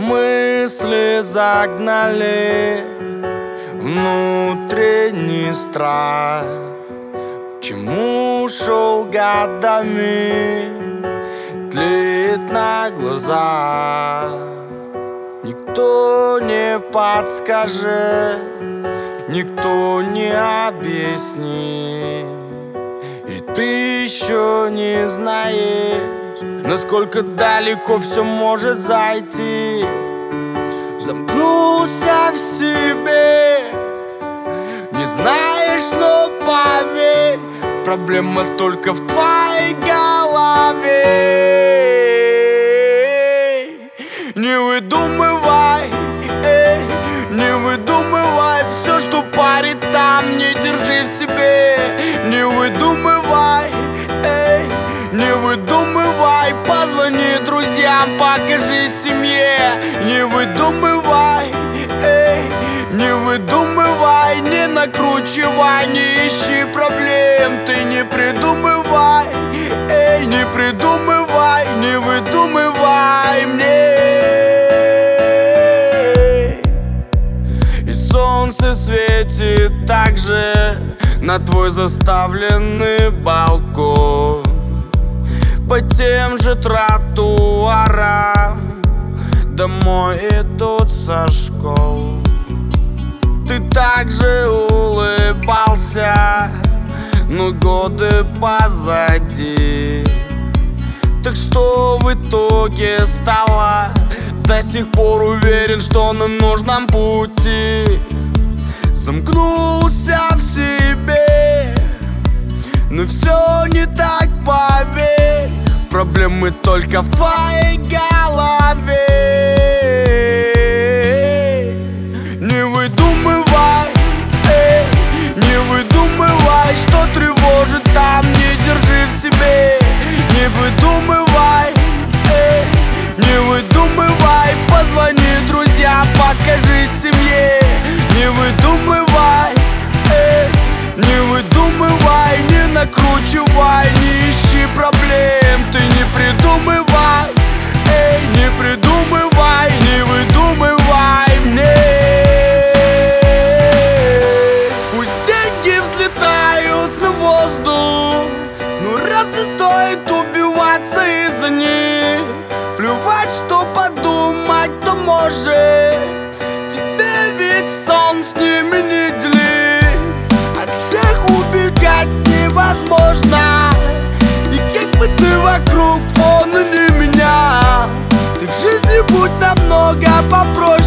мысли загнали внутренний страх. К чему шел годами, тлеет на глазах. Никто не подскажет, никто не объяснит. И ты еще не знаешь, насколько далеко все может зайти. Замкнулся в себе, не знаешь, но поверь, проблема только в твоей голове. Не выдумывай, не выдумывай все, что парит там, не держи в себе. Не выдумывай, не выдумывай, позвони друзьям, покажи семье. Не выдумывай, не выдумывай, не накручивай, не ищи проблем. Ты не придумывай, не придумывай, не выдумывай мне. И солнце светит так же на твой заставленный балкон, по тем же тротуарам домой идут со школ. Ты также улыбался, но годы позади. Так что в итоге стало? До сих пор уверен, что на нужном пути. Замкнулся в себе, но все не так, поверь, проблемы только в твоей голове. Не выдумывай, не выдумывай, что тревожит там, не держи в себе. Не выдумывай, не выдумывай, позвони друзьям, покажи семье. Не выдумывай, не выдумывай, не накручивай, не ищи проблем. Ты не придумывай, не придумывай, не выдумывай мне. Пусть деньги взлетают на воздух, но разве стоит убиваться из-за них? Плевать, что подумать-то может, тебе ведь сон с ними не делить. От всех убегать невозможно, и как бы ты вокруг фона не менял, ты в жизни будь намного попроще.